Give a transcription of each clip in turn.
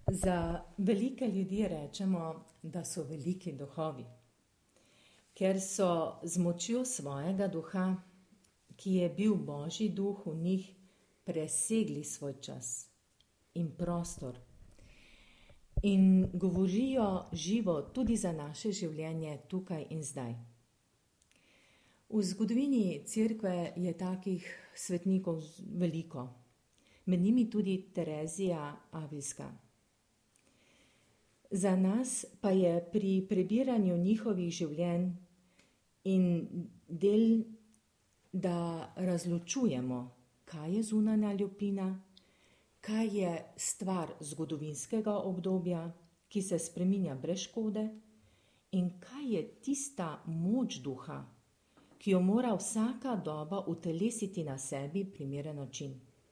Za velike ljudi rečemo, da so veliki duhovi, ker so z močjo svojega duha, ki je bil Božji duh v njih, presegli svoj čas in prostor in govorijo živo tudi za naše življenje tukaj in zdaj. V zgodovini Cerkve je takih svetnikov veliko, med njimi tudi Terezija Avilska. Za nas pa je pri prebiranju njihovih življenj in del, da razločujemo, kaj je zunanja lupina, kaj je stvar zgodovinskega obdobja, ki se spreminja brez škode, in kaj je tista moč duha, ki jo mora vsaka doba utelesiti na sebi primeren način.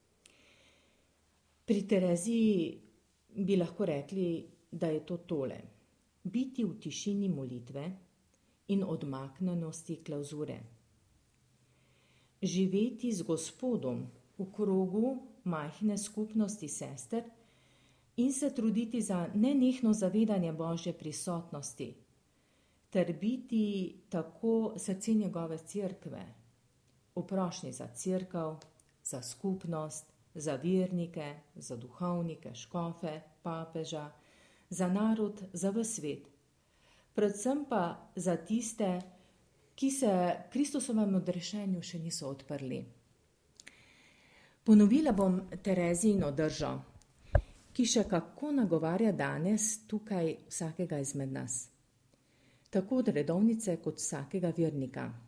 Pri Tereziji bi lahko rekli, da je to tole: biti v tišini molitve in odmaknjenosti klauzure. Živeti z Gospodom v krogu majhne skupnosti sester in se truditi za nenehno zavedanje Božje prisotnosti, ter biti tako srce njegove cerkve, v prošnji za cerkev, za skupnost, za vernike, za duhovnike, škofe, papeža, za narod, za ves svet, predvsem pa za tiste, ki se Kristusovemu odrešenju še niso odprli. Ponovila bom Terezijino držo, ki še kako nagovarja danes tukaj vsakega izmed nas, tako od redovnice kot vsakega vernika.